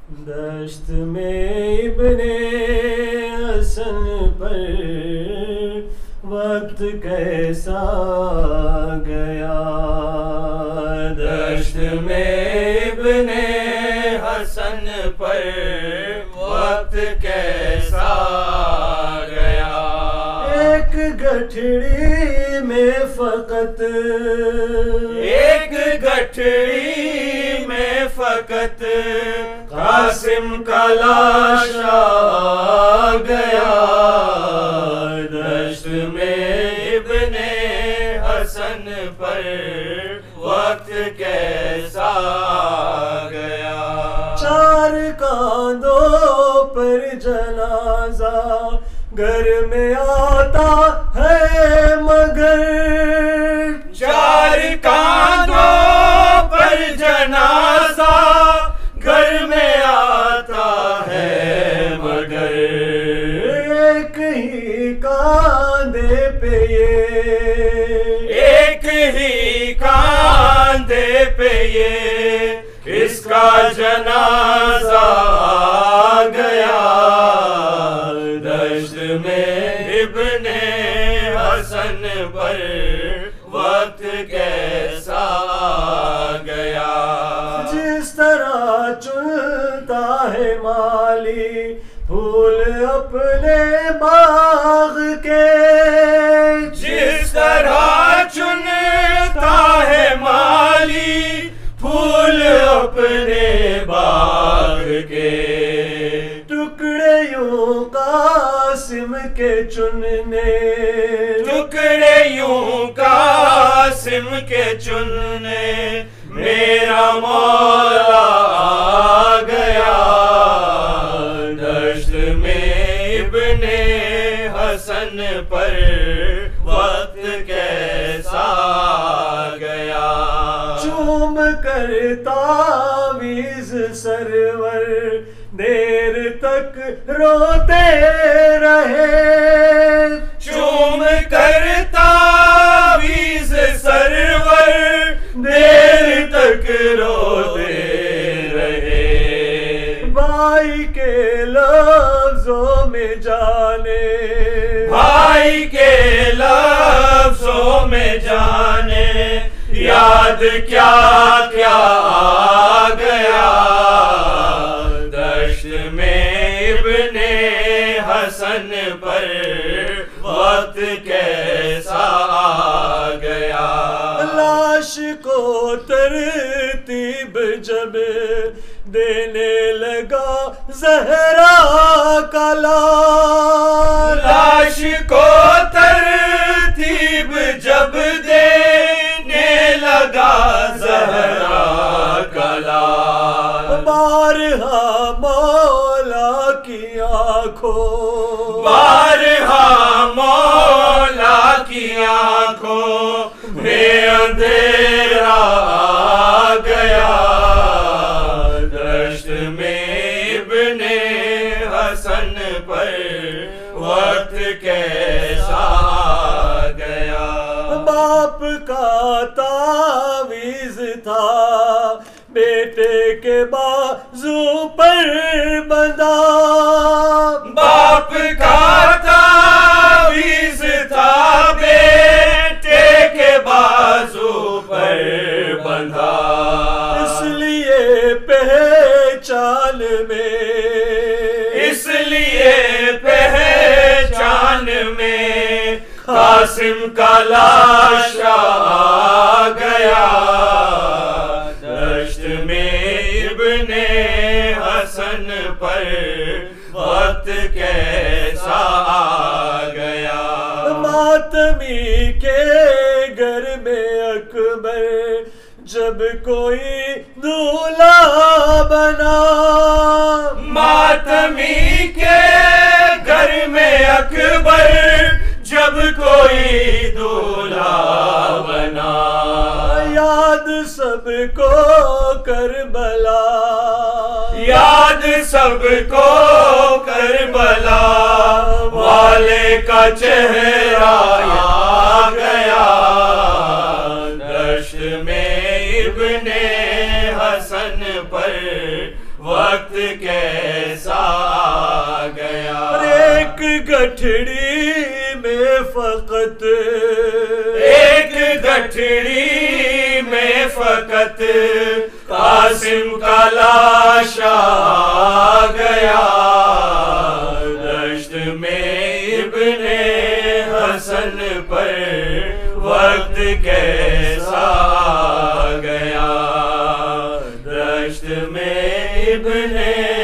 دشت میں ابن حسن پر وقت کیسا گیا، دشت میں ابن حسن پر وقت کیسا گیا، ایک گٹھڑی میں فقط، ایک گٹھڑی میں فقط قاسم کا لاش آ گیا، دشت میں ابن حسن پر وقت کیسا گیا، چار کاندھوں پر جنازہ گھر میں آتا ہے مگر، چار کاندھوں پر جنازہ گھر میں آتا ہے مگر، ایک ہی کاندھے پہ یہ، ایک ہی کاندھے پہ یہ اس کا جنازہ آ گیا، دشت میں ابن حسن پر وقت کیسا گیا، جس طرح چنتا ہے مالی پھول اپنے باغ کے، جس طرح چنتا ہے مالی پھول اپنے باغ کے، ٹکڑے یوں قاسم کے چننے، ٹکڑے یوں قاسم کے چننے میرا مولا آ گیا، دشت میں ابن حسن پر وقت کیسا گیا، چوم کر تعویذ سرور دیر تک روتے رہے، چوم کر تعویذ سرور دیر تک روتے رہے، بھائی کے لفظوں میں جانے، بھائی کے لفظوں میں جانے یاد کیا کیا آ گیا، دشت میں ابن حسن پر وقت کیسا گیا، لاش کو ترتیب جب دینے لگا زہرا کا لال، لاش کو ترتیب جب دینے لگا زہرا کا لال، بارہا مولا کی آنکھوں، بارہا مولا کی آنکھوں میں اندھیرا آ گیا، دشت میں ابن حسن پر وقت کیسا گیا، باپ کا تعویذ تھا بیٹے کے بازو پر بندھا، باپ کا تعویذ تھا بیٹے کے بازو پر بندھا، اس لیے پہچان میں، اس لیے پہچان میں قاسم کا لاش آ گیا، دشت میں ابن حسن پر وقت کیسا گیا، ماتمی کے گھر میں اکبر جب کوئی دولہا بنا، ماتمی کے گھر میں اکبر جب کوئی دولہا بنا، یاد سب کو کربلا، یاد سب کو کربلا والے کا چہرہ آ گیا، دشت میں ابن حسن پر وقت کیسا آ گیا. ایک گٹھڑی میں فقط ایک گٹھڑی میں فقط قاسم کا لاش آ گیا. دشت میں ابن حسن پر وقت کیسا آ گیا. دشت میں ابن